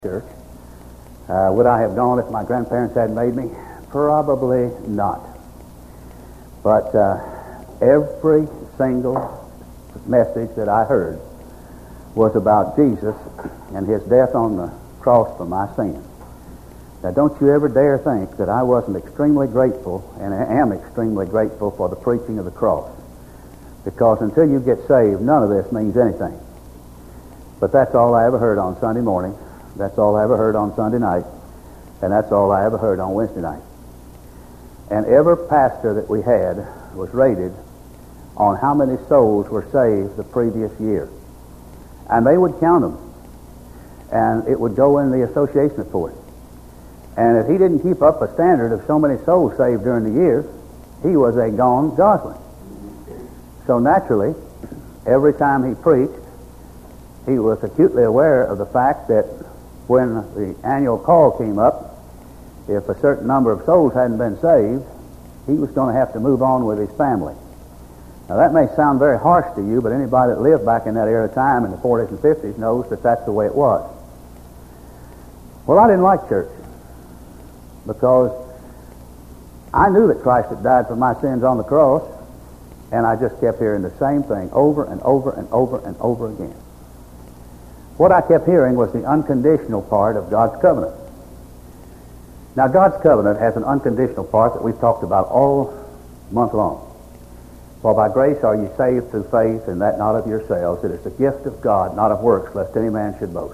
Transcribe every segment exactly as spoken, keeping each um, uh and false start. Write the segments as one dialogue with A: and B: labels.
A: church. Uh, would I have gone if my grandparents hadn't made me? Probably not. But uh, every single message that I heard was about Jesus and his death on the cross for my sins. Now, don't you ever dare think that I wasn't extremely grateful, and I am extremely grateful for the preaching of the cross. Because until you get saved, none of this means anything. But that's all I ever heard on Sunday morning. That's all I ever heard on Sunday night. And that's all I ever heard on Wednesday night. And every pastor that we had was rated on how many souls were saved the previous year. And they would count them. And it would go in the association report. And if he didn't keep up a standard of so many souls saved during the year, he was a gone Gosling. So naturally, every time he preached, he was acutely aware of the fact that when the annual call came up, if a certain number of souls hadn't been saved, he was going to have to move on with his family. Now that may sound very harsh to you, but anybody that lived back in that era of time in the forties and fifties knows that that's the way it was. Well, I didn't like church because I knew that Christ had died for my sins on the cross, and I just kept hearing the same thing over and over and over and over again. What I kept hearing was the unconditional part of God's covenant. Now, God's covenant has an unconditional part that we've talked about all month long. For by grace are you saved through faith, and that not of yourselves. It is the gift of God, not of works, lest any man should boast.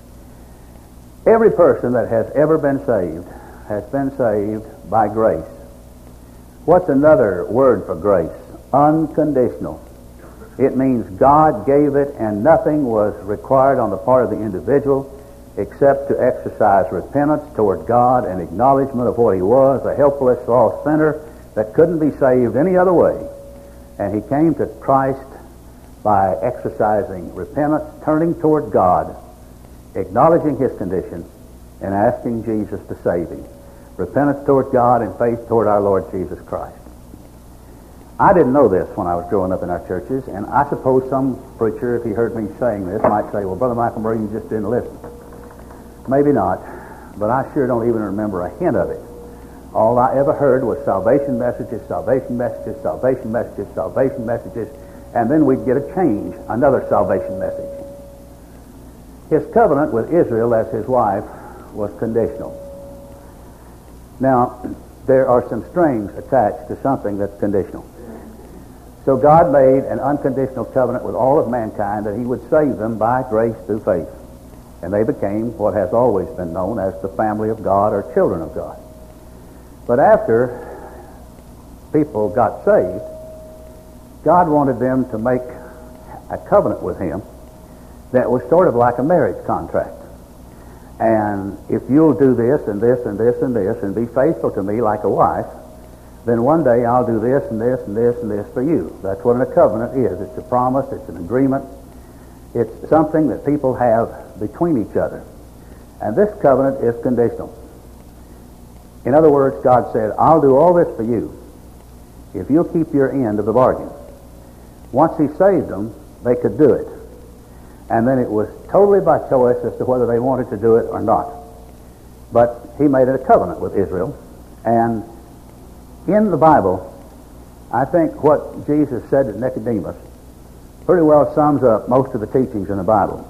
A: Every person that has ever been saved has been saved by grace. What's another word for grace? Unconditional. It means God gave it and nothing was required on the part of the individual except to exercise repentance toward God and acknowledgement of what he was, a helpless, lost sinner that couldn't be saved any other way. And he came to Christ by exercising repentance, turning toward God, acknowledging his condition, and asking Jesus to save him. Repentance toward God and faith toward our Lord Jesus Christ. I didn't know this when I was growing up in our churches, and I suppose some preacher, if he heard me saying this, might say, well, Brother Michael Murray, you just didn't listen. Maybe not, but I sure don't even remember a hint of it. All I ever heard was salvation messages, salvation messages, salvation messages, salvation messages, and then we'd get a change, another salvation message. His covenant with Israel as his wife was conditional. Now, there are some strings attached to something that's conditional. So God made an unconditional covenant with all of mankind that he would save them by grace through faith. And they became what has always been known as the family of God or children of God. But after people got saved, God wanted them to make a covenant with him that was sort of like a marriage contract. And if you'll do this and this and this and this and be faithful to me like a wife, then one day I'll do this and this and this and this for you. That's what a covenant is. It's a promise. It's an agreement. It's something that people have between each other. And this covenant is conditional. In other words, God said, I'll do all this for you if you'll keep your end of the bargain. Once he saved them, they could do it. And then it was totally by choice as to whether they wanted to do it or not. But he made a covenant with Israel. And in the Bible, I think what Jesus said to Nicodemus pretty well sums up most of the teachings in the Bible.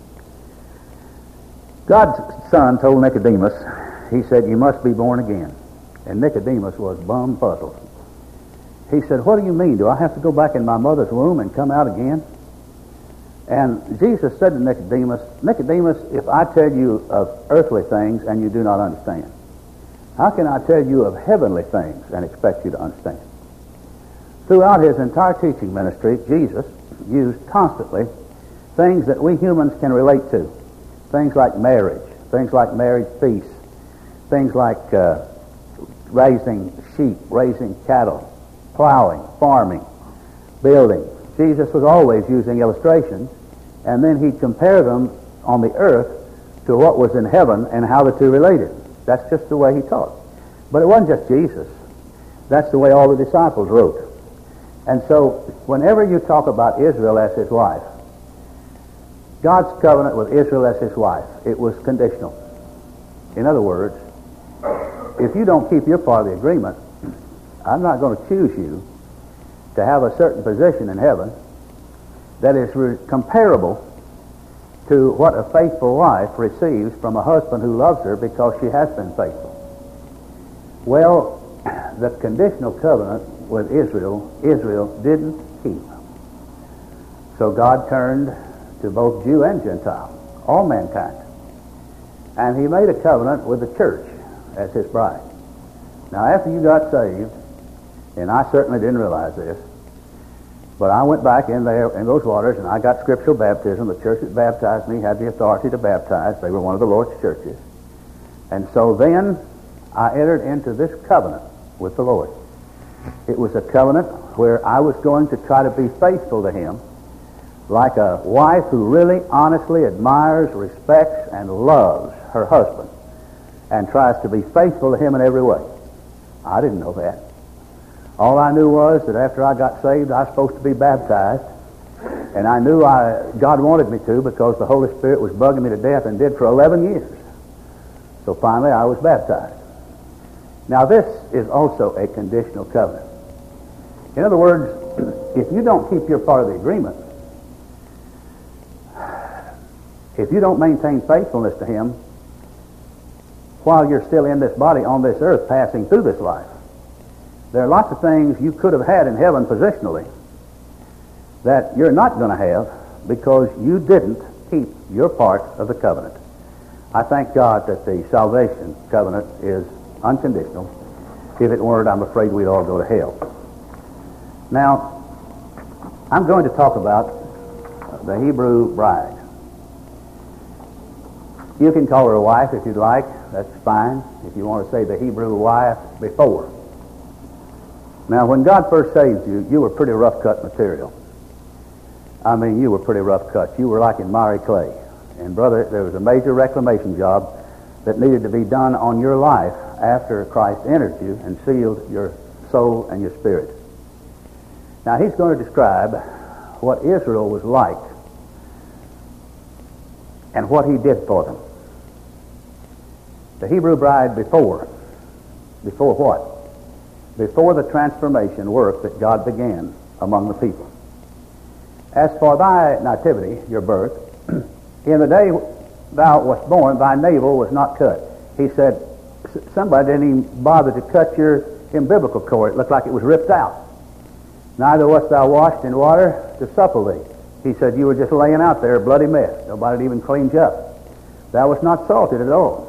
A: God's Son told Nicodemus, he said, you must be born again. And Nicodemus was bum puzzled. He said, what do you mean? Do I have to go back in my mother's womb and come out again? And Jesus said to Nicodemus, Nicodemus, if I tell you of earthly things and you do not understand, how can I tell you of heavenly things and expect you to understand? Throughout his entire teaching ministry, Jesus used constantly things that we humans can relate to. Things like marriage, things like marriage feasts, things like uh, raising sheep, raising cattle, plowing, farming, building. Jesus was always using illustrations, and then he'd compare them on the earth to what was in heaven and how the two related. That's just the way he taught. But it wasn't just Jesus. That's the way all the disciples wrote. And so, whenever you talk about Israel as his wife, God's covenant with Israel as his wife, it was conditional. In other words, if you don't keep your part of the agreement, I'm not going to choose you to have a certain position in heaven that is re- comparable to what a faithful wife receives from a husband who loves her because she has been faithful. Well, the conditional covenant with Israel, Israel didn't keep. So God turned to both Jew and Gentile, all mankind. And he made a covenant with the church as his bride. Now, after you got saved, and I certainly didn't realize this, but I went back in there in those waters and I got scriptural baptism. The church that baptized me had the authority to baptize. They were one of the Lord's churches. And so then I entered into this covenant with the Lord. It was a covenant where I was going to try to be faithful to him like a wife who really honestly admires, respects, and loves her husband and tries to be faithful to him in every way. I didn't know that. All I knew was that after I got saved, I was supposed to be baptized, and I knew I, God wanted me to because the Holy Spirit was bugging me to death and did for eleven years. So finally I was baptized. Now this is also a conditional covenant. In other words, if you don't keep your part of the agreement, if you don't maintain faithfulness to him while you're still in this body on this earth passing through this life, there are lots of things you could have had in heaven positionally that you're not going to have because you didn't keep your part of the covenant. I thank God that the salvation covenant is unconditional. If it weren't, I'm afraid we'd all go to hell. Now, I'm going to talk about the Hebrew bride. You can call her a wife if you'd like. That's fine. If you want to say the Hebrew wife before. Now, when God first saved you, you were pretty rough-cut material. I mean, you were pretty rough-cut. You were like in miry clay. And, brother, there was a major reclamation job that needed to be done on your life after Christ entered you and sealed your soul and your spirit. Now, he's going to describe what Israel was like and what he did for them. The Hebrew bride before. Before what? Before the transformation work that God began among the people. As for thy nativity, your birth, in the day thou wast born, thy navel was not cut. He said, somebody didn't even bother to cut your umbilical cord. It looked like it was ripped out. Neither wast thou washed in water to supple thee. He said, you were just laying out there a bloody mess. Nobody even cleaned you up. Thou wast not salted at all.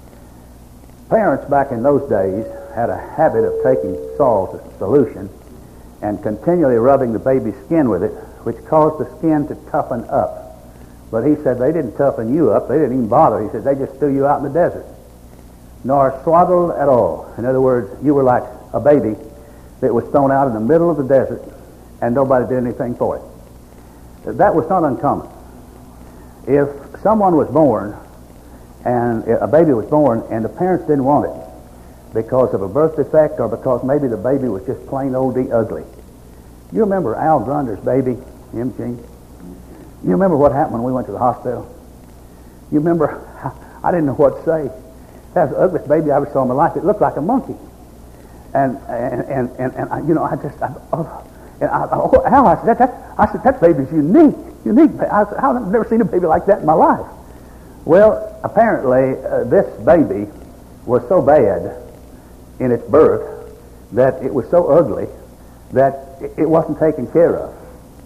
A: Parents back in those days had a habit of taking salt as a solution and continually rubbing the baby's skin with it, which caused the skin to toughen up. But he said they didn't toughen you up. They didn't even bother. He said they just threw you out in the desert. Nor swaddled at all. In other words, you were like a baby that was thrown out in the middle of the desert and nobody did anything for it. That was not uncommon. If someone was born and a baby was born and the parents didn't want it because of a birth defect or because maybe the baby was just plain old ugly. You remember Al Grunder's baby, M G? You remember what happened when we went to the hospital? You remember, I didn't know what to say. That was the ugliest baby I ever saw in my life. It looked like a monkey. And, and, and, and, and I, you know, I just, I, oh, and I, oh, Al, I said, that, that, I said, that baby's unique, unique. I said, I've never seen a baby like that in my life. Well, apparently, uh, this baby was so bad in its birth that it was so ugly that it wasn't taken care of.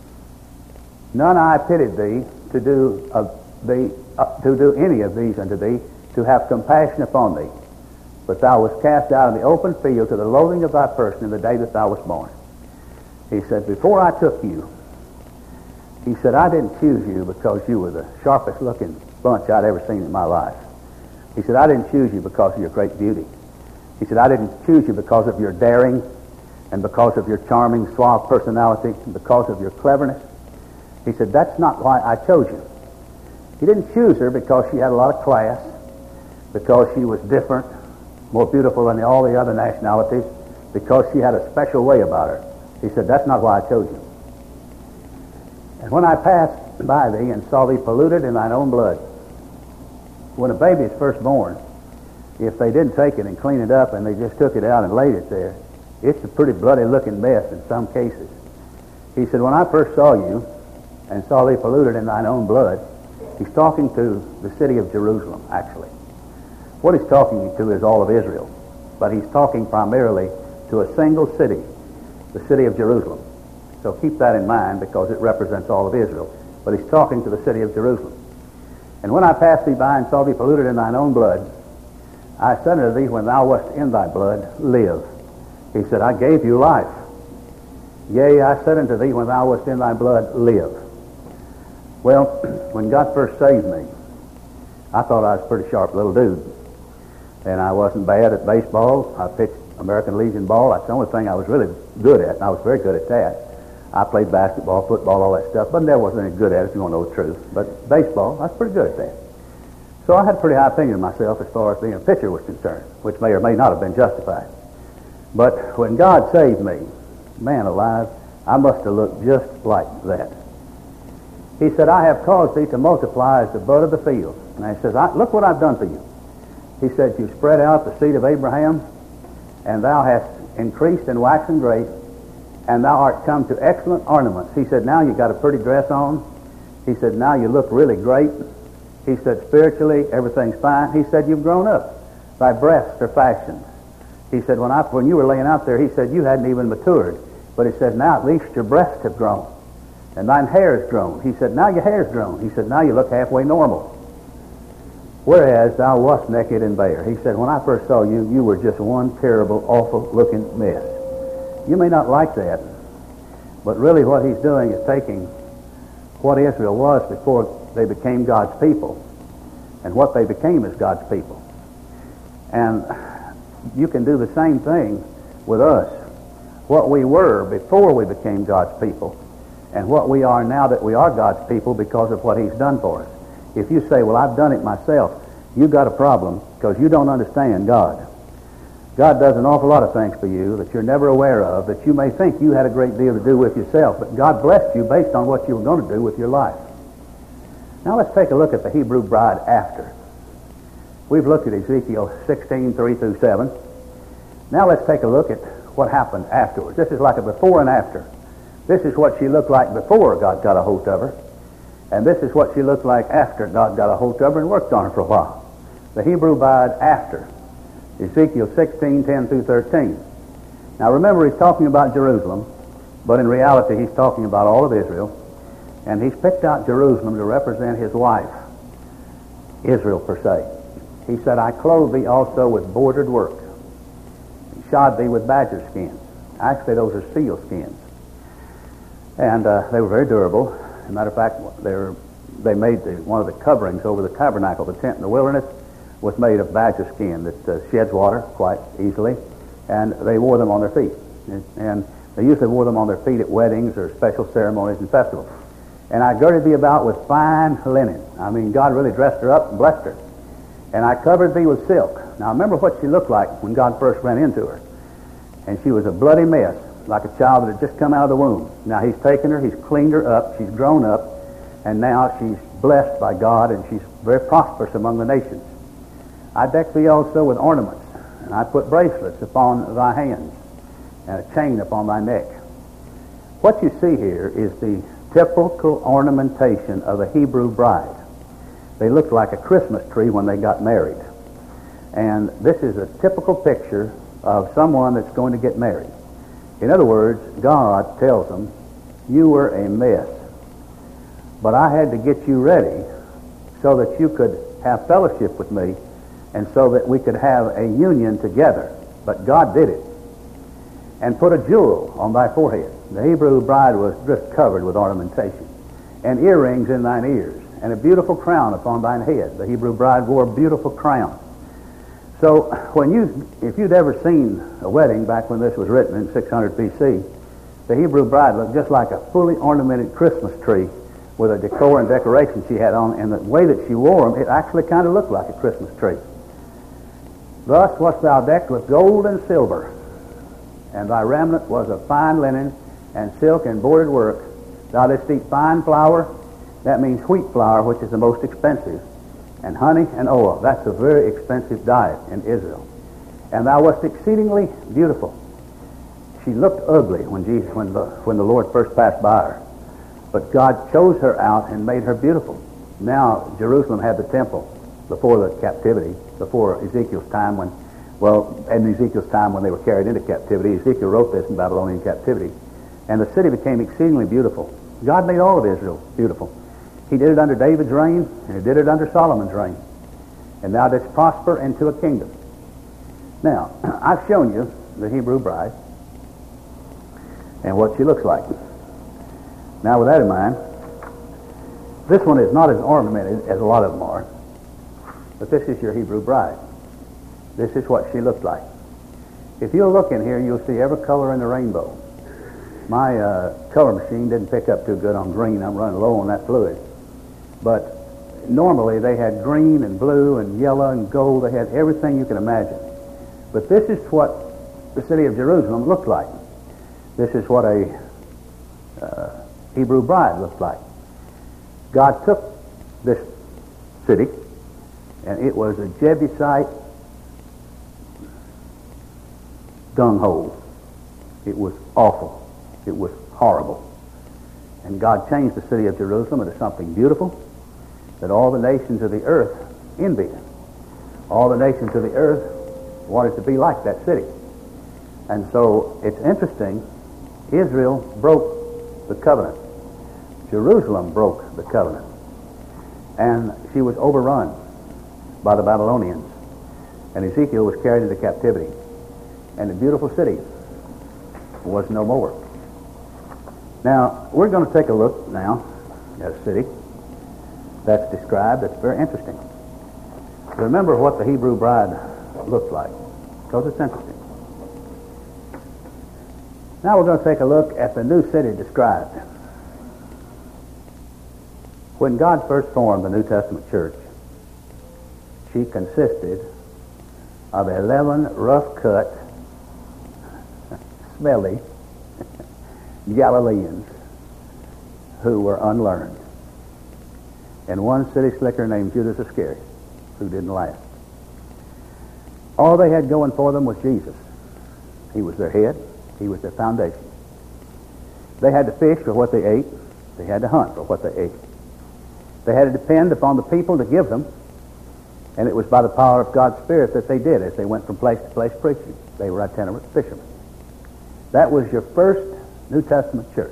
A: None I pitied thee to do of thee uh, to do any of these unto thee, to have compassion upon thee. But thou wast cast out in the open field to the loathing of thy person in the day that thou wast born. He said, before I took you, he said, I didn't choose you because you were the sharpest looking bunch I'd ever seen in my life. He said, I didn't choose you because of your great beauty. He said, I didn't choose you because of your daring and because of your charming, suave personality and because of your cleverness. He said, that's not why I chose you. He didn't choose her because she had a lot of class, because she was different, more beautiful than all the other nationalities, because she had a special way about her. He said, that's not why I chose you. And when I passed by thee, and saw thee polluted in thine own blood. When a baby is first born, if they didn't take it and clean it up and they just took it out and laid it there, it's a pretty bloody looking mess in some cases. He said, when I first saw you and saw thee polluted in thine own blood, he's talking to the city of Jerusalem, actually. What he's talking to is all of Israel, but he's talking primarily to a single city, the city of Jerusalem. So keep that in mind because it represents all of Israel. But he's talking to the city of Jerusalem. And when I passed thee by and saw thee polluted in thine own blood, I said unto thee, when thou wast in thy blood, live. He said, I gave you life. Yea, I said unto thee, when thou wast in thy blood, live. Well, when God first saved me, I thought I was a pretty sharp little dude. And I wasn't bad at baseball. I pitched American Legion ball. That's the only thing I was really good at, and I was very good at that. I played basketball, football, all that stuff, but never was any good at it, if you want to know the truth. But baseball, I was pretty good at that. So I had a pretty high opinion of myself as far as being a pitcher was concerned, which may or may not have been justified. But when God saved me, man alive, I must have looked just like that. He said, I have caused thee to multiply as the bud of the field. And he says, I, look what I've done for you. He said, you've spread out the seed of Abraham, and thou hast increased and waxen great, and thou art come to excellent ornaments. He said, now you got a pretty dress on. He said, now you look really great. He said, spiritually, everything's fine. He said, you've grown up. Thy breasts are fashioned. He said, when I when you were laying out there, he said, you hadn't even matured. But he said, now at least your breasts have grown. And thine hair has grown. He said, now your hair's grown. He said, now you look halfway normal. Whereas thou wast naked and bare. He said, when I first saw you, you were just one terrible, awful-looking mess. You may not like that, but really what he's doing is taking what Israel was before they became God's people and what they became as God's people. And you can do the same thing with us. What we were before we became God's people and what we are now that we are God's people because of what he's done for us. If you say, well, I've done it myself, you've got a problem because you don't understand God. God does an awful lot of things for you that you're never aware of, that you may think you had a great deal to do with yourself, but God blessed you based on what you were going to do with your life. Now let's take a look at the Hebrew bride after. We've looked at Ezekiel sixteen, three through seven. Now let's take a look at what happened afterwards. This is like a before and after. This is what she looked like before God got a hold of her, and this is what she looked like after God got a hold of her and worked on her for a while. The Hebrew bride after. Ezekiel sixteen, ten through thirteen. Now remember, he's talking about Jerusalem, but in reality he's talking about all of Israel, and he's picked out Jerusalem to represent his wife, Israel per se. He said, I clothe thee also with bordered work, and shod thee with badger skins. Actually, those are seal skins. And uh, they were very durable. As a matter of fact, they, were, they made the, one of the coverings over the tabernacle, the tent in the wilderness, was made of badger skin that uh, sheds water quite easily, and they wore them on their feet. And they usually wore them on their feet at weddings or special ceremonies and festivals. And I girded thee about with fine linen. I mean, God really dressed her up and blessed her. And I covered thee with silk. Now remember what she looked like when God first ran into her. And she was a bloody mess, like a child that had just come out of the womb. Now he's taken her, he's cleaned her up, she's grown up, and now she's blessed by God, and she's very prosperous among the nations. I decked thee also with ornaments, and I put bracelets upon thy hands, and a chain upon thy neck. What you see here is the typical ornamentation of a Hebrew bride. They looked like a Christmas tree when they got married. And this is a typical picture of someone that's going to get married. In other words, God tells them, you were a mess, but I had to get you ready so that you could have fellowship with me and so that we could have a union together. But God did it. And put a jewel on thy forehead. The Hebrew bride was just covered with ornamentation, and earrings in thine ears, and a beautiful crown upon thine head. The Hebrew bride wore a beautiful crown. So when you, if you'd ever seen a wedding back when this was written in six hundred B C, the Hebrew bride looked just like a fully ornamented Christmas tree with a decor and decoration she had on, and the way that she wore them, it actually kind of looked like a Christmas tree. Thus wast thou decked with gold and silver, and thy raiment was of fine linen and silk and bordered work. Thou didst eat fine flour, That means wheat flour, which is the most expensive, and honey and oil. That's a very expensive diet in Israel. And thou wast exceedingly beautiful. She looked ugly when Jesus, when the, when the Lord first passed by her. But God chose her out and made her beautiful. Now, Jerusalem had the temple before the captivity, before Ezekiel's time when, well, in Ezekiel's time when they were carried into captivity. Ezekiel wrote this in Babylonian captivity. And the city became exceedingly beautiful. God made all of Israel beautiful. He did it under David's reign, and he did it under Solomon's reign. And thou didst prosper into a kingdom. Now, I've shown you the Hebrew bride and what she looks like. Now, with that in mind, this one is not as ornamented as a lot of them are, but this is your Hebrew bride. This is what she looks like. If you'll look in here, you'll see every color in the rainbow. My uh, color machine didn't pick up too good on green. I'm running low on that fluid. But normally they had green and blue and yellow and gold. They had everything you can imagine. But this is what the city of Jerusalem looked like. This is what a uh, Hebrew bride looked like. God took this city, and it was a Jebusite dung hole. It was awful. It was horrible. And God changed the city of Jerusalem into something beautiful that all the nations of the earth envied. All the nations of the earth wanted to be like that city. And so it's interesting, Israel broke the covenant. Jerusalem broke the covenant. And she was overrun by the Babylonians. And Ezekiel was carried into captivity. And the beautiful city was no more. Now, we're going to take a look now at a city that's described that's very interesting. Remember what the Hebrew bride looked like, because it's interesting. Now we're going to take a look at the new city described. When God first formed the New Testament church, she consisted of eleven rough-cut, smelly Galileans who were unlearned, and one city slicker named Judas Iscariot who didn't last. All they had going for them was Jesus. He was their head. He was their foundation. They had to fish for what they ate. They had to hunt for what they ate. They had to depend upon the people to give them, and it was by the power of God's Spirit that they did as they went from place to place preaching. They were itinerant fishermen. That was your first New Testament church.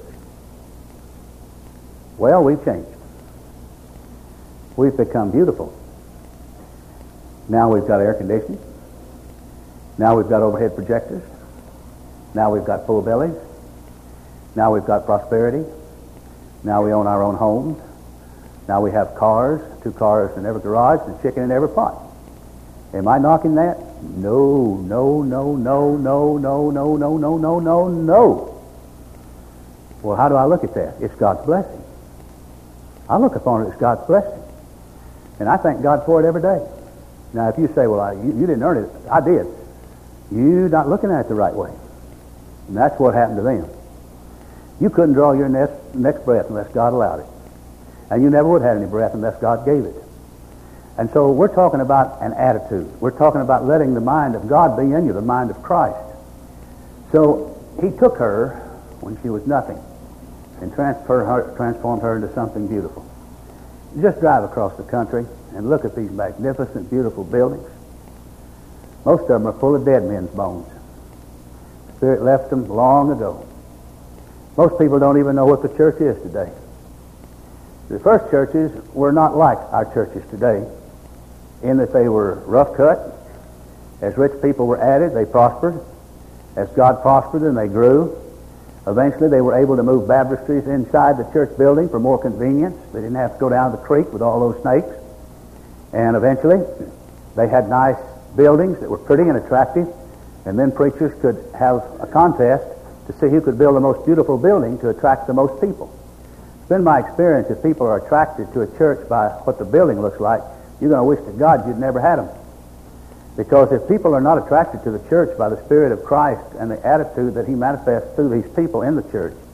A: Well, we've changed. We've become beautiful. Now we've got air conditioning. Now we've got overhead projectors. Now we've got full bellies. Now we've got prosperity. Now we own our own homes. Now we have cars, two cars in every garage, and chicken in every pot. Am I knocking that? No, no, no, no, no, no, no, no, no, no, no, no. Well, how do I look at that? It's God's blessing. I look upon it as God's blessing. And I thank God for it every day. Now, if you say, well, I, you, you didn't earn it, I did. You're not looking at it the right way. And that's what happened to them. You couldn't draw your next, next breath unless God allowed it. And you never would have any breath unless God gave it. And so we're talking about an attitude. We're talking about letting the mind of God be in you, the mind of Christ. So he took her when she was nothing and transfer her, transformed her into something beautiful. Just drive across the country and look at these magnificent, beautiful buildings. Most of them are full of dead men's bones. The Spirit left them long ago. Most people don't even know what the church is today. The first churches were not like our churches today in that they were rough cut. As rich people were added, they prospered. As God prospered them, they grew. Eventually, they were able to move baptistries inside the church building for more convenience. They didn't have to go down the creek with all those snakes. And eventually, they had nice buildings that were pretty and attractive. And then preachers could have a contest to see who could build the most beautiful building to attract the most people. It's been my experience if people are attracted to a church by what the building looks like, you're going to wish to God you'd never had them. Because if people are not attracted to the church by the Spirit of Christ and the attitude that He manifests through these people in the church,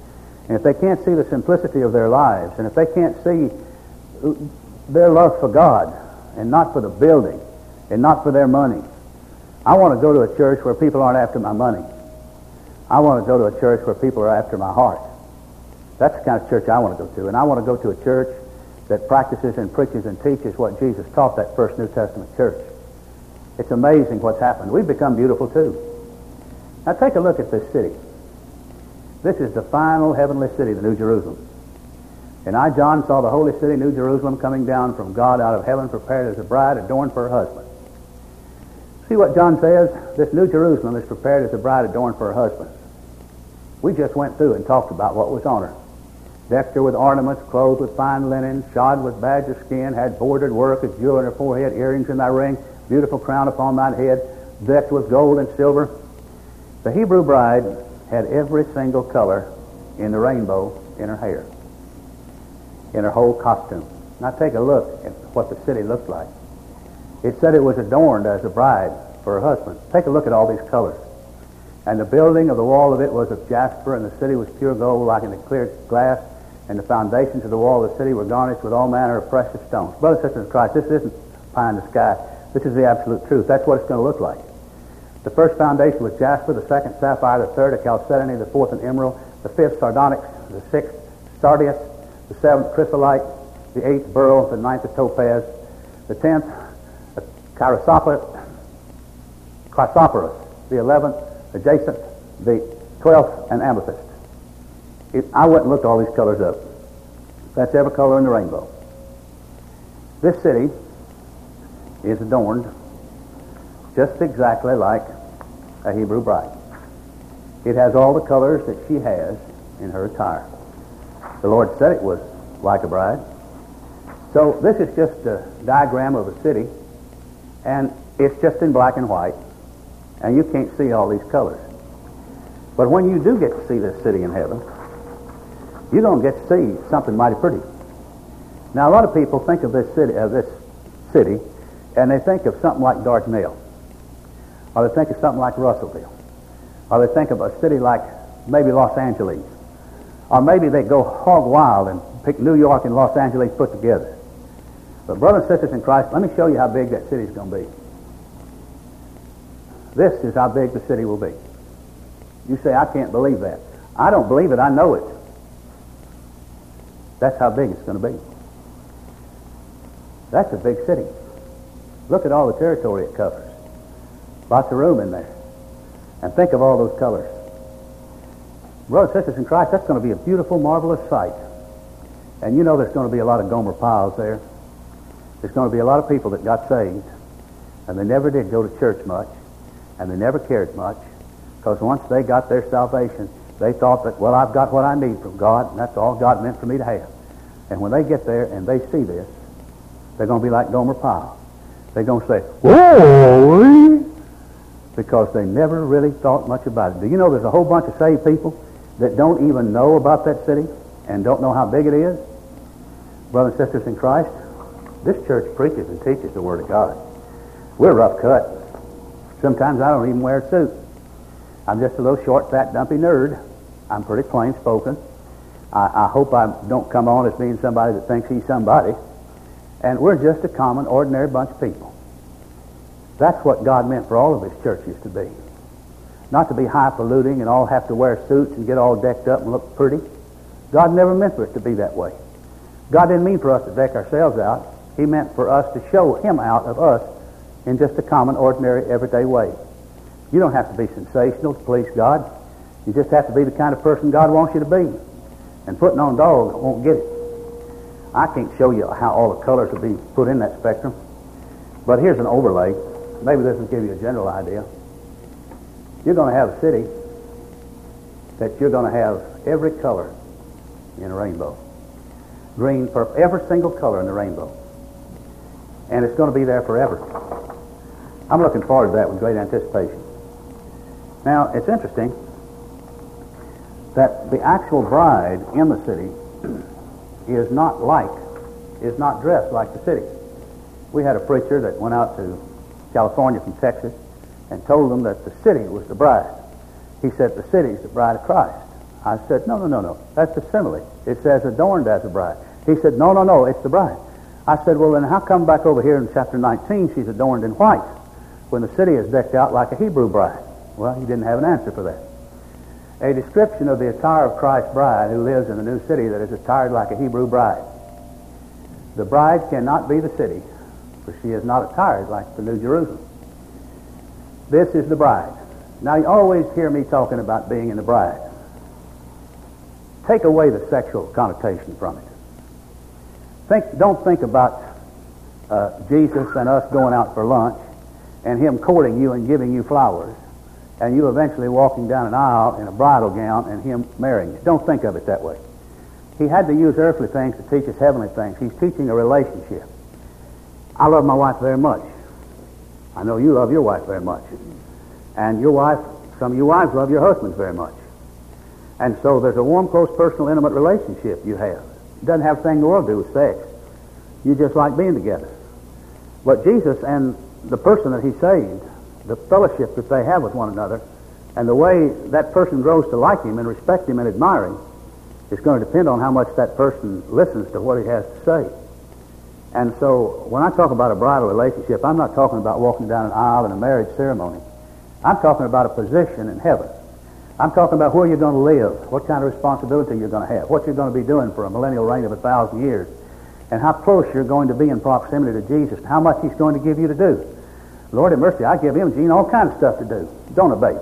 A: And if they can't see the simplicity of their lives, and if they can't see their love for God, and not for the building, and not for their money. I want to go to a church where people aren't after my money. I want to go to a church where people are after my heart. That's the kind of church I want to go to. And I want to go to a church that practices and preaches and teaches what Jesus taught that first New Testament church. It's amazing what's happened. We've become beautiful too. Now take a look at this city. This is the final heavenly city, the New Jerusalem. And I, John, saw the holy city, New Jerusalem, coming down from God out of heaven, prepared as a bride adorned for her husband. See what John says? This New Jerusalem is prepared as a bride adorned for her husband. We just went through and talked about what was on her. Decked her with ornaments, clothed with fine linen, shod with badger skin, had bordered work, a jewel in her forehead, earrings in thy ring, beautiful crown upon thine head, decked with gold and silver. The Hebrew bride had every single color in the rainbow in her hair, in her whole costume. Now take a look at what the city looked like. It said it was adorned as a bride for her husband. Take a look at all these colors. And the building of the wall of it was of jasper, and the city was pure gold like in a clear glass, and the foundations of the wall of the city were garnished with all manner of precious stones. Brothers and sisters in Christ, this isn't pie in the sky. This is the absolute truth. That's what it's going to look like. The first foundation was jasper, the second sapphire, the third a chalcedony, the fourth an emerald, the fifth sardonyx, the sixth sardius, the seventh chrysolite, the eighth beryl, the ninth a topaz, the tenth a chrysoprase, chrysoprase, the eleventh adjacent, the twelfth an amethyst. It, I went and looked all these colors up. That's every color in the rainbow. This city is adorned just exactly like a Hebrew bride. It has all the colors that she has in her attire. The Lord said it was like a bride. So this is just a diagram of a city, and it's just in black and white, and you can't see all these colors. But when you do get to see this city in heaven, you're going to get to see something mighty pretty. Now, a lot of people think of this city, of this city, and they think of something like Dardanelle, or they think of something like Russellville, or they think of a city like maybe Los Angeles, or maybe they go hog wild and pick New York and Los Angeles put together. But brothers and sisters in Christ, let me show you how big that city is going to be. This is how big the city will be. You say, I can't believe that. I don't believe it, I know it. That's how big it's going to be. That's a big city. Look at all the territory it covers. Lots of room in there. And think of all those colors. Brothers and sisters in Christ, that's going to be a beautiful, marvelous sight. And you know there's going to be a lot of Gomer Pyles there. There's going to be a lot of people that got saved, and they never did go to church much, and they never cared much, because once they got their salvation, they thought that, well, I've got what I need from God, and that's all God meant for me to have. And when they get there and they see this, they're going to be like Gomer Pyle. They're going to say, whoa, because they never really thought much about it. Do you know there's a whole bunch of saved people that don't even know about that city and don't know how big it is? Brothers and sisters in Christ, this church preaches and teaches the Word of God. We're rough cut. Sometimes I don't even wear a suit. I'm just a little short, fat, dumpy nerd. I'm pretty plain spoken. I, I hope I don't come on as being somebody that thinks he's somebody. And we're just a common, ordinary bunch of people. That's what God meant for all of His churches to be. Not to be highfalutin and all have to wear suits and get all decked up and look pretty. God never meant for it to be that way. God didn't mean for us to deck ourselves out. He meant for us to show Him out of us in just a common, ordinary, everyday way. You don't have to be sensational to please God. You just have to be the kind of person God wants you to be. And putting on dog won't get it. I can't show you how all the colors will be put in that spectrum. But here's an overlay. Maybe this will give you a general idea. You're going to have a city that you're going to have every color in a rainbow. Green, purple, every single color in the rainbow. And it's going to be there forever. I'm looking forward to that with great anticipation. Now, it's interesting that the actual bride in the city is not like, is not dressed like the city. We had a preacher that went out to California from Texas and told them that the city was the bride. He said the city is the bride of Christ. I said, no, no, no, no. That's the simile. It says adorned as a bride. He said, no, no, no, it's the bride. I said, well, then how come back over here in chapter nineteen she's adorned in white when the city is decked out like a Hebrew bride? Well, he didn't have an answer for that. A description of the attire of Christ's bride who lives in the new city that is attired like a Hebrew bride. The bride cannot be the city, for she is not attired like the New Jerusalem. This is the bride. Now, you always hear me talking about being in the bride. Take away the sexual connotation from it. Think, don't think about uh, Jesus and us going out for lunch and him courting you and giving you flowers and you eventually walking down an aisle in a bridal gown and him marrying you. Don't think of it that way. He had to use earthly things to teach us heavenly things. He's teaching a relationship. I love my wife very much. I know you love your wife very much. And your wife, some of you wives love your husbands very much. And so there's a warm, close, personal, intimate relationship you have. It doesn't have a thing in the world to do with sex. You just like being together. But Jesus and the person that he saved, the fellowship that they have with one another, and the way that person grows to like him and respect him and admire him, is going to depend on how much that person listens to what he has to say. And so when I talk about a bridal relationship, I'm not talking about walking down an aisle in a marriage ceremony. I'm talking about a position in heaven. I'm talking about where you're going to live, what kind of responsibility you're going to have, what you're going to be doing for a millennial reign of a thousand years, and how close you're going to be in proximity to Jesus, and how much he's going to give you to do. Lord have mercy, I give him, Gene, all kinds of stuff to do. Don't obey.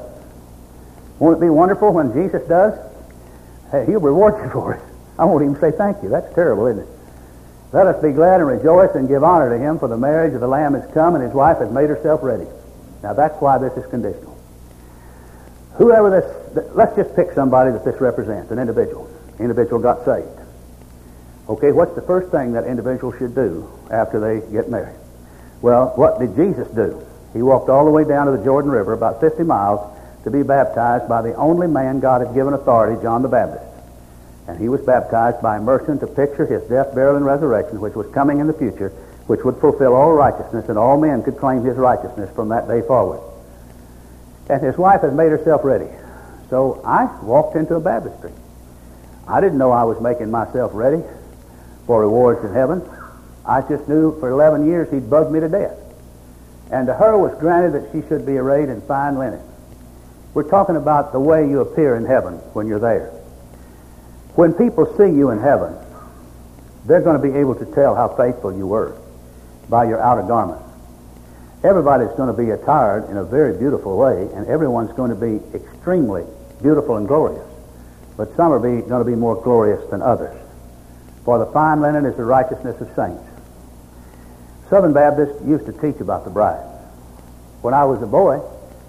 A: Won't it be wonderful when Jesus does? Hey, he'll reward you for it. I won't even say thank you. That's terrible, isn't it? Let us be glad and rejoice and give honor to him, for the marriage of the Lamb has come, and his wife has made herself ready. Now that's why this is conditional. Whoever this, let's just pick somebody that this represents, an individual. The individual got saved. Okay, what's the first thing that individual should do after they get married? Well, what did Jesus do? He walked all the way down to the Jordan River, about fifty miles, to be baptized by the only man God had given authority, John the Baptist. And he was baptized by immersion to picture his death, burial, and resurrection, which was coming in the future, which would fulfill all righteousness, and all men could claim his righteousness from that day forward. And his wife had made herself ready. So I walked into a baptistry. I didn't know I was making myself ready for rewards in heaven. I just knew for eleven years he'd bugged me to death. And to her was granted that she should be arrayed in fine linen. We're talking about the way you appear in heaven when you're there. When people see you in heaven, they're going to be able to tell how faithful you were by your outer garment. Everybody's going to be attired in a very beautiful way, and everyone's going to be extremely beautiful and glorious. But some are be, going to be more glorious than others. For the fine linen is the righteousness of saints. Southern Baptists used to teach about the bride. When I was a boy,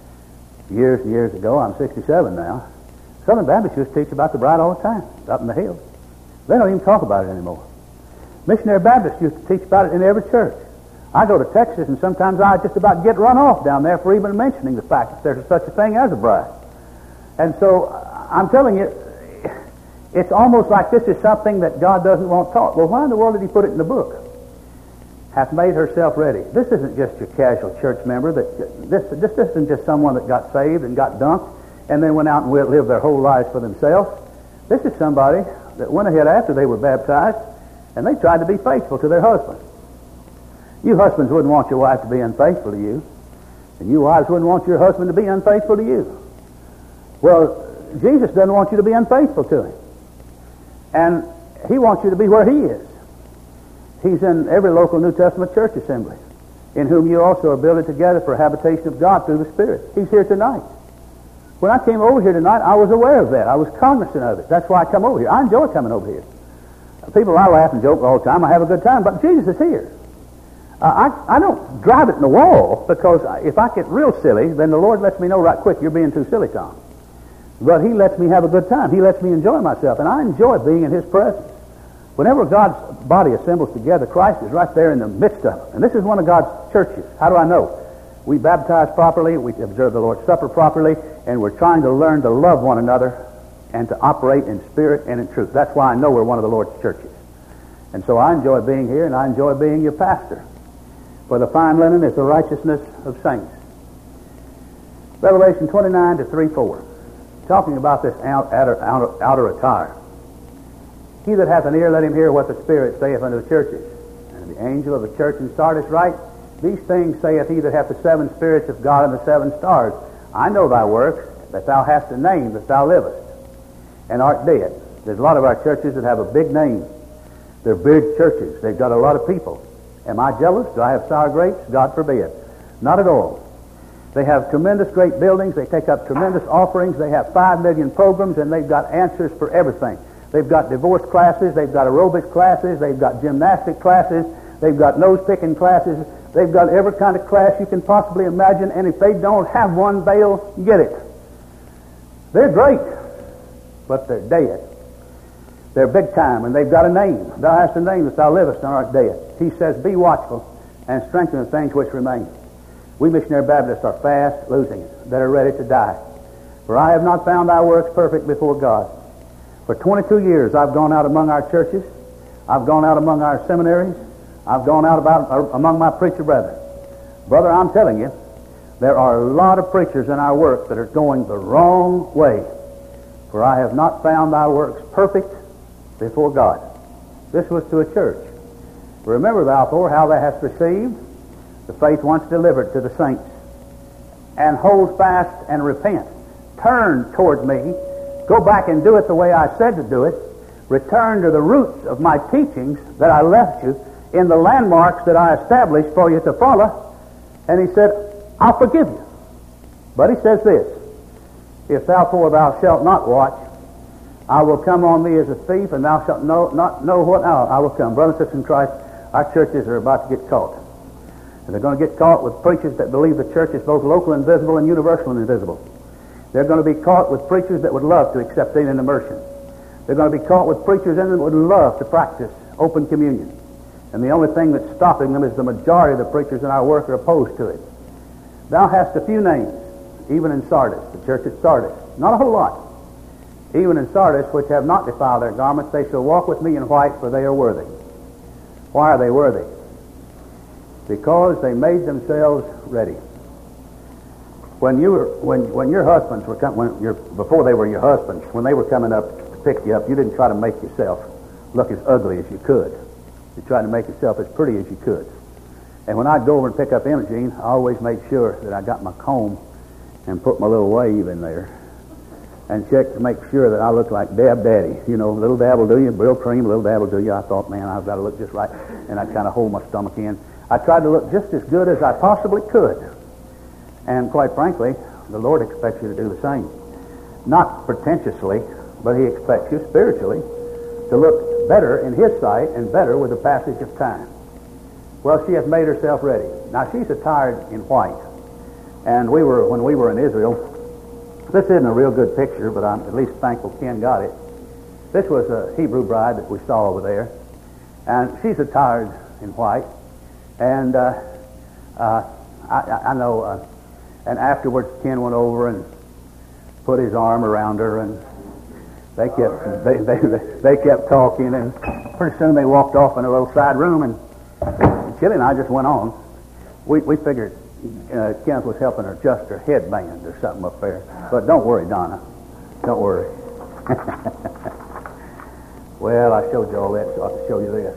A: years and years ago, I'm sixty-seven now, Southern Baptists used to teach about the bride all the time, up in the hills. They don't even talk about it anymore. Missionary Baptists used to teach about it in every church. I go to Texas, and sometimes I just about get run off down there for even mentioning the fact that there's such a thing as a bride. And so, I'm telling you, it's almost like this is something that God doesn't want taught. Well, why in the world did he put it in the book? Hath made herself ready. This isn't just your casual church member. That this, this isn't just someone that got saved and got dunked and then went out and lived their whole lives for themselves. This is somebody that went ahead after they were baptized and they tried to be faithful to their husband. You husbands wouldn't want your wife to be unfaithful to you, and you wives wouldn't want your husband to be unfaithful to you. Well, Jesus doesn't want you to be unfaithful to him. And he wants you to be where he is. He's in every local New Testament church assembly, in whom you also are builded together for habitation of God through the Spirit. He's here tonight. When I came over here tonight, I was aware of that. I was cognizant of it. That's why I come over here. I enjoy coming over here. People, I laugh and joke all the time. I have a good time, but Jesus is here. Uh, I, I don't drive it in the wall, because if I get real silly, then the Lord lets me know right quick, you're being too silly, Tom. But he lets me have a good time. He lets me enjoy myself, and I enjoy being in his presence. Whenever God's body assembles together, Christ is right there in the midst of it. And this is one of God's churches. How do I know? We baptize properly, we observe the Lord's Supper properly, and we're trying to learn to love one another and to operate in spirit and in truth. That's why I know we're one of the Lord's churches. And so I enjoy being here, and I enjoy being your pastor. For the fine linen is the righteousness of saints. Revelation twenty-nine to three four. talking about this outer, outer, outer attire. He that hath an ear, let him hear what the Spirit saith unto the churches. And the angel of the church in Sardis write, These things saith he that hath the seven spirits of God and the seven stars. I know thy works, that thou hast a name, that thou livest, and art dead. There's a lot of our churches that have a big name. They're big churches. They've got a lot of people. Am I jealous? Do I have sour grapes? God forbid. Not at all. They have tremendous great buildings. They take up tremendous offerings. They have five million programs, and they've got answers for everything. They've got divorce classes. They've got aerobics classes. They've got gymnastic classes. They've got nose-picking classes. They've got every kind of class you can possibly imagine, and if they don't have one, they'll get it. They're great, but they're dead. They're big time, and they've got a name. Thou hast a name that thou livest and art dead. He says, Be watchful and strengthen the things which remain. We missionary Baptists are fast losing it, that are ready to die. For I have not found thy works perfect before God. For twenty-two years I've gone out among our churches. I've gone out among our seminaries. I've gone out about uh, among my preacher brethren. Brother, I'm telling you, there are a lot of preachers in our work that are going the wrong way. For I have not found thy works perfect before God. This was to a church. Remember, therefore, how thou hast received the faith once delivered to the saints, and hold fast and repent. Turn toward me. Go back and do it the way I said to do it. Return to the roots of my teachings that I left you in the landmarks that I established for you to follow. And he said, I'll forgive you. But he says this, If therefore thou shalt not watch, I will come on thee as a thief, and thou shalt know, not know what hour I will come. Brothers and sisters in Christ, our churches are about to get caught. And they're going to get caught with preachers that believe the church is both local and visible and universal and invisible. They're going to be caught with preachers that would love to accept in immersion. They're going to be caught with preachers in that would love to practice open communion. And the only thing that's stopping them is the majority of the preachers in our work are opposed to it. Thou hast a few names, even in Sardis, the church at Sardis. Not a whole lot. Even in Sardis, which have not defiled their garments, they shall walk with me in white, for they are worthy. Why are they worthy? Because they made themselves ready. When you were, when when your husbands were coming, when your before they were your husbands, when they were coming up to pick you up, you didn't try to make yourself look as ugly as you could. You tried to make yourself as pretty as you could. And when I'd go over and pick up Imogene, I always made sure that I got my comb and put my little wave in there and check to make sure that I looked like Dab Daddy. You know, little dab will do you, Brill Cream, little dab will do you. I thought, man, I've got to look just right. And I'd kind of hold my stomach in. I tried to look just as good as I possibly could. And quite frankly, the Lord expects you to do the same. Not pretentiously, but He expects you spiritually to look better in His sight and better with the passage of time. Well, she hath made herself ready. Now, she's attired in white. And we were, when we were in Israel, this isn't a real good picture, but I'm at least thankful Ken got it. This was a Hebrew bride that we saw over there. And she's attired in white. And uh, uh, I, I know, uh, and afterwards Ken went over and put his arm around her, and they kept they, they, they kept talking, and pretty soon they walked off in a little side room, and Chili and I just went on. We we figured uh, Kenneth was helping her adjust her headband or something up there. But don't worry, Donna. Don't worry. Well, I showed you all that, so I'll show you this.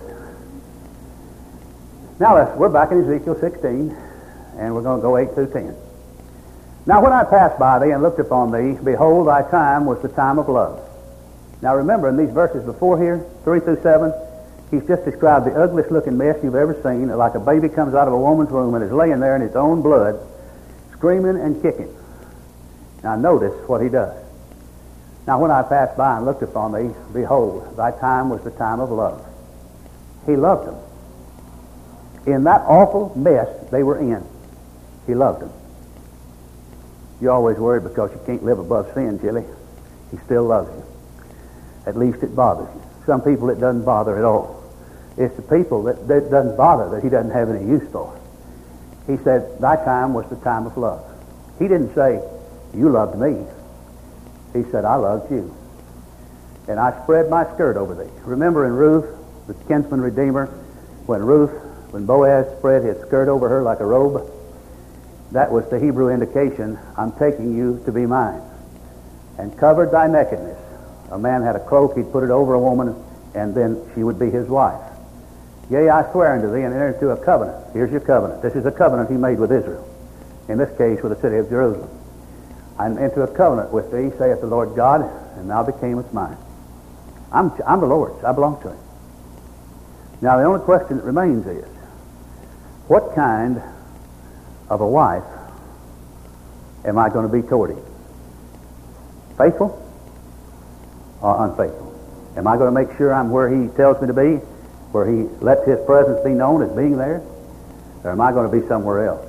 A: Now, let's, we're back in Ezekiel sixteen, and we're going to go eight through ten. Now, when I passed by thee and looked upon thee, behold, thy time was the time of love. Now, remember, in these verses before here, three through seven, he's just described the ugliest looking mess you've ever seen, like a baby comes out of a woman's womb and is laying there in its own blood, screaming and kicking. Now, notice what he does. Now, when I passed by and looked upon thee, behold, thy time was the time of love. He loved them. In that awful mess they were in, He loved them. You're always worried because you can't live above sin, Chili. He still loves you. At least it bothers you. Some people it doesn't bother at all. It's the people that, that doesn't bother that He doesn't have any use for. He said, thy time was the time of love. He didn't say, you loved me. He said, I loved you. And I spread my skirt over thee. Remember in Ruth, the kinsman redeemer, when Ruth, when Boaz spread his skirt over her like a robe, that was the Hebrew indication, I'm taking you to be mine. and covered thy nakedness. A man had a cloak, he'd put it over a woman, and then she would be his wife. Yea, I swear unto thee, and enter into a covenant. Here's your covenant. This is a covenant he made with Israel. In this case, with the city of Jerusalem. I enter into a covenant with thee, saith the Lord God, and thou becamest mine. I'm, I'm the Lord's. I belong to him. Now, the only question that remains is, what kind of a wife am I going to be toward him? Faithful or unfaithful? Am I going to make sure I'm where he tells me to be, where he lets his presence be known as being there? Or am I going to be somewhere else?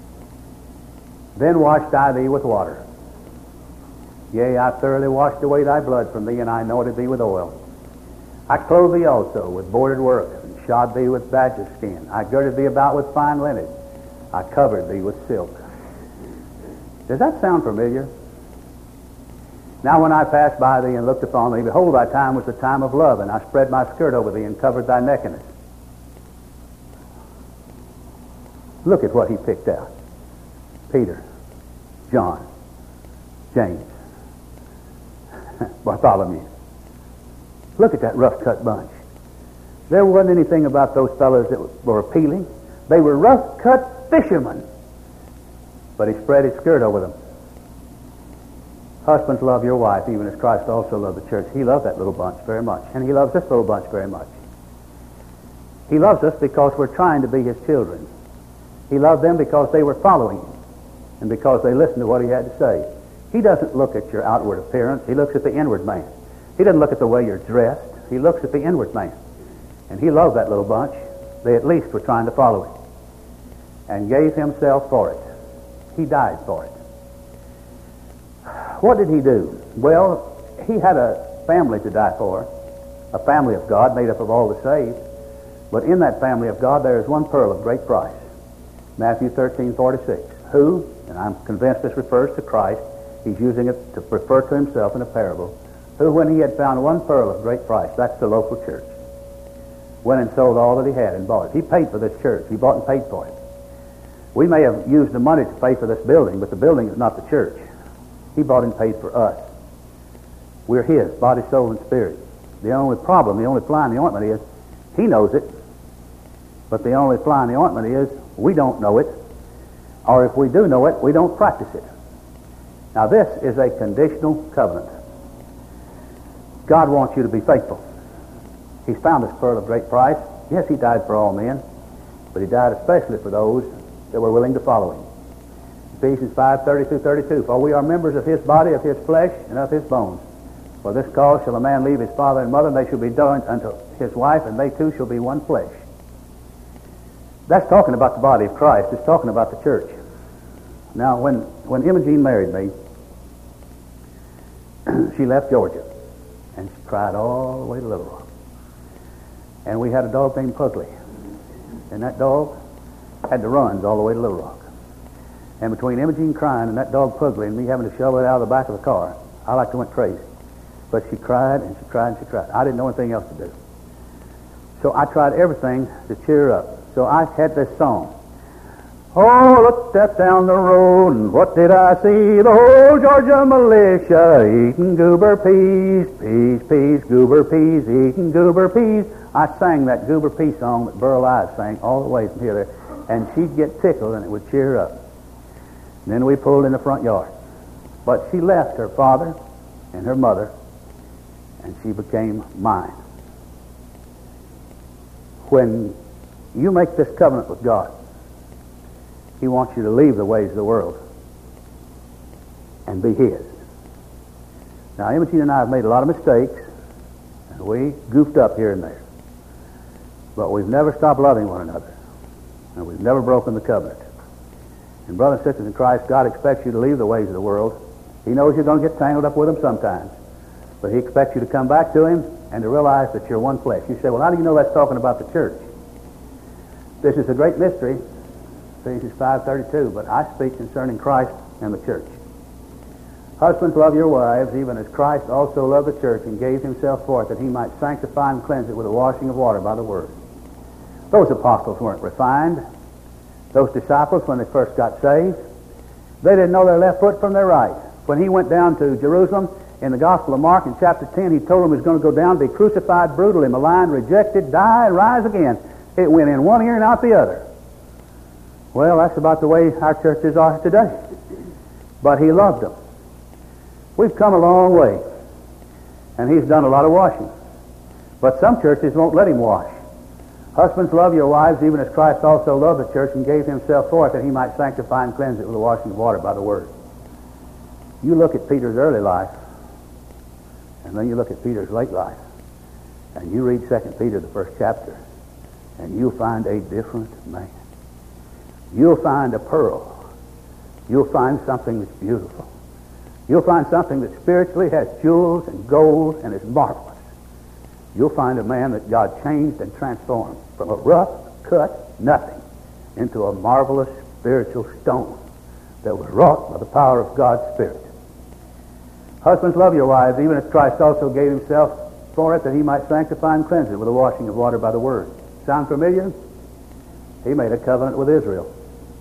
A: Then washed I thee with water. Yea, I thoroughly washed away thy blood from thee, and I anointed thee with oil. I clothed thee also with bordered work, and shod thee with badger's skin. I girded thee about with fine linen. I covered thee with silk. Does that sound familiar? Now when I passed by thee and looked upon thee, behold, thy time was the time of love, and I spread my skirt over thee and covered thy nakedness. Look at what he picked out. Peter, John, James, Bartholomew. Look at that rough-cut bunch. There wasn't anything about those fellows that were appealing. They were rough-cut fishermen. But he spread his skirt over them. Husbands, love your wife, even as Christ also loved the church. He loved that little bunch very much. And he loves this little bunch very much. He loves us because we're trying to be his children. He loved them because they were following him and because they listened to what he had to say. He doesn't look at your outward appearance. He looks at the inward man. He doesn't look at the way you're dressed. He looks at the inward man. And he loved that little bunch. They at least were trying to follow him and gave himself for it. He died for it. What did he do? Well, he had a family to die for, a family of God made up of all the saved. But in that family of God, there is one pearl of great price. Matthew thirteen forty-six. Who, and I'm convinced this refers to Christ, he's using it to refer to himself in a parable, who, when he had found one pearl of great price, that's the local church, went and sold all that he had and bought it. He paid for this church. He bought and paid for it. We may have used the money to pay for this building, but the building is not the church. He bought and paid for us. We're his, body, soul, and spirit. The only problem, the only fly in the ointment is, he knows it, but the only fly in the ointment is, we don't know it, or if we do know it, we don't practice it. Now this is a conditional covenant. God wants you to be faithful. He's found this pearl of great price. Yes, he died for all men, but he died especially for those that were willing to follow him. Ephesians five thirty through thirty-two. For we are members of his body, of his flesh, and of his bones. For this cause shall a man leave his father and mother, and they shall be joined unto his wife, and they two shall be one flesh. That's talking about the body of Christ. It's talking about the church. Now, when, when Imogene married me, she left Georgia, and she cried all the way to Little Rock. And we had a dog named Pugly, and that dog had the runs all the way to Little Rock. And between Imogene crying and that dog Pugly and me having to shovel it out of the back of the car, I like to went crazy. But she cried and she cried and she cried. I didn't know anything else to do. So I tried everything to cheer her up. So I had this song. Oh, looked up down the road, and what did I see? The whole Georgia militia eating goober peas, peas, peas, goober peas, eating goober peas. I sang that goober pea song that Burl Ives sang all the way from here to there, and she'd get tickled, and it would cheer her up. And then we pulled in the front yard. But she left her father and her mother, and she became mine. When you make this covenant with God, he wants you to leave the ways of the world and be his. Now, Imogene and I have made a lot of mistakes, and we goofed up here and there. But we've never stopped loving one another, and we've never broken the covenant. And brothers and sisters in Christ, God expects you to leave the ways of the world. He knows you're going to get tangled up with them sometimes, but he expects you to come back to him and to realize that you're one flesh. You say, well, how do you know that's talking about the church? This is a great mystery, Ephesians five thirty-two, but I speak concerning Christ and the church. Husbands, love your wives, even as Christ also loved the church and gave himself for it, that he might sanctify and cleanse it with the washing of water by the word. Those apostles weren't refined. Those disciples, when they first got saved, they didn't know their left foot from their right. When he went down to Jerusalem in the Gospel of Mark in chapter ten, he told them he was going to go down, be crucified, brutally maligned, rejected, die, and rise again. It went in one ear and out the other. Well, that's about the way our churches are today. But he loved them. We've come a long way, and he's done a lot of washing. But some churches won't let him wash. Husbands, love your wives, even as Christ also loved the church and gave himself for it, that he might sanctify and cleanse it with the washing of water by the word. You look at Peter's early life, and then you look at Peter's late life, and you read Second Peter, the first chapter, and you'll find a different man. You'll find a pearl. You'll find something that's beautiful. You'll find something that spiritually has jewels and gold and is marvelous. You'll find a man that God changed and transformed from a rough, cut nothing into a marvelous spiritual stone that was wrought by the power of God's Spirit. Husbands, love your wives, even as Christ also gave himself for it, that he might sanctify and cleanse it with the washing of water by the word. Sound familiar? He made a covenant with Israel.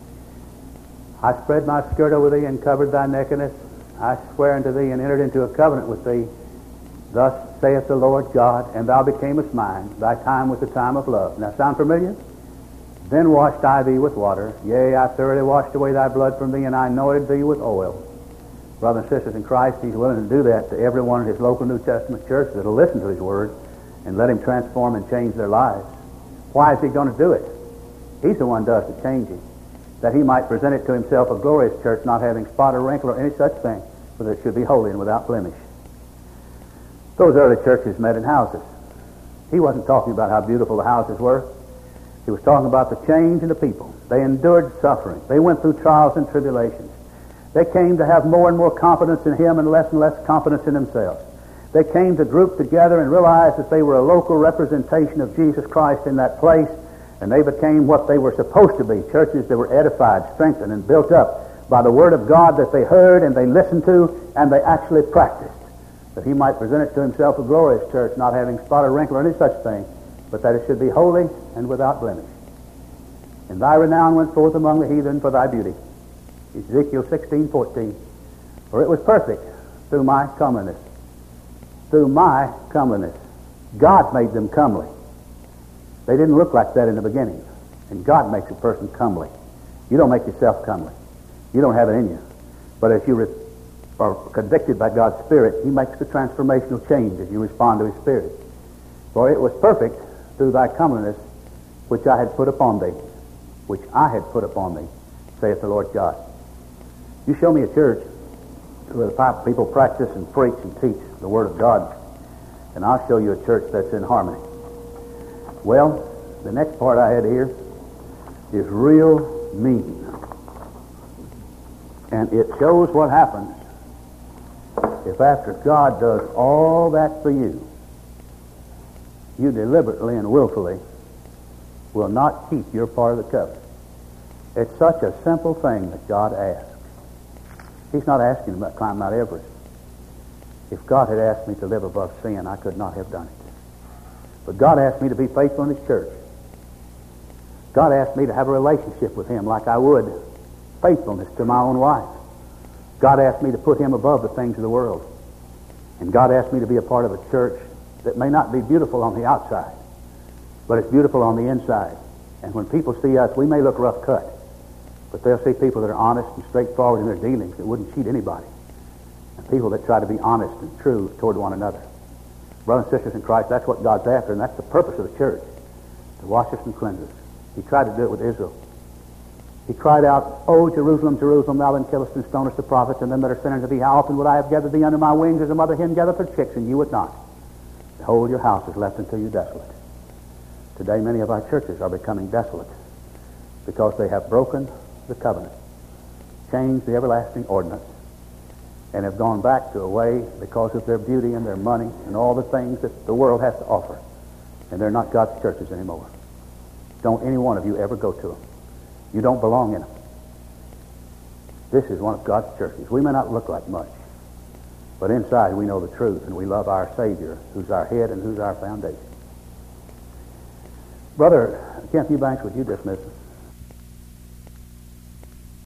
A: I spread my skirt over thee and covered thy nakedness. I swear unto thee and entered into a covenant with thee. Thus saith the Lord God, and thou becamest mine. Thy time was the time of love. Now, sound familiar? Then washed I thee with water. Yea, I thoroughly washed away thy blood from thee, and I anointed thee with oil. Brothers and sisters in Christ, he's willing to do that to everyone in his local New Testament church that will listen to his word and let him transform and change their lives. Why is he going to do it? He's the one who does the changing, that he might present it to himself a glorious church, not having spot or wrinkle or any such thing, but that it should be holy and without blemish. Those early churches met in houses. He wasn't talking about how beautiful the houses were. He was talking about the change in the people. They endured suffering. They went through trials and tribulations. They came to have more and more confidence in him and less and less confidence in themselves. They came to group together and realize that they were a local representation of Jesus Christ in that place, and they became what they were supposed to be, churches that were edified, strengthened, and built up by the Word of God that they heard and they listened to and they actually practiced, that he might present it to himself a glorious church, not having spot or wrinkle or any such thing, but that it should be holy and without blemish. And thy renown went forth among the heathen for thy beauty. Ezekiel sixteen fourteen. For it was perfect through my comeliness. Through my comeliness. God made them comely. They didn't look like that in the beginning. And God makes a person comely. You don't make yourself comely. You don't have it in you. But as you re- are convicted by God's Spirit, he makes the transformational change as you respond to his Spirit. For it was perfect through thy comeliness, which I had put upon thee. Which I had put upon thee, saith the Lord God. You show me a church where the people practice and preach and teach the Word of God, and I'll show you a church that's in harmony. Well, the next part I had here is real mean. And it shows what happens if after God does all that for you, you deliberately and willfully will not keep your part of the covenant. It's such a simple thing that God asks. He's not asking about climbing Mount Everest. If God had asked me to live above sin, I could not have done it. But God asked me to be faithful in his church. God asked me to have a relationship with him like I would faithfulness to my own wife. God asked me to put him above the things of the world. And God asked me to be a part of a church that may not be beautiful on the outside, but it's beautiful on the inside. And when people see us, we may look rough cut, but they'll see people that are honest and straightforward in their dealings, that wouldn't cheat anybody, and people that try to be honest and true toward one another. Brothers and sisters in Christ, that's what God's after, and that's the purpose of the church, to wash us and cleanse us. He tried to do it with Israel. He cried out, O Jerusalem, Jerusalem, thou then killest and stonest the prophets, and them that are sent unto thee, how often would I have gathered thee under my wings as a mother hen gathereth her chicks, and you would not. Behold, your house is left unto you desolate. Today many of our churches are becoming desolate because they have broken the covenant, changed the everlasting ordinance, and have gone back to a way because of their beauty and their money and all the things that the world has to offer. And they're not God's churches anymore. Don't any one of you ever go to them. You don't belong in them. This is one of God's churches. We may not look like much, but inside we know the truth, and we love our Savior, who's our head and who's our foundation. Brother Kent Eubanks, would you dismiss us?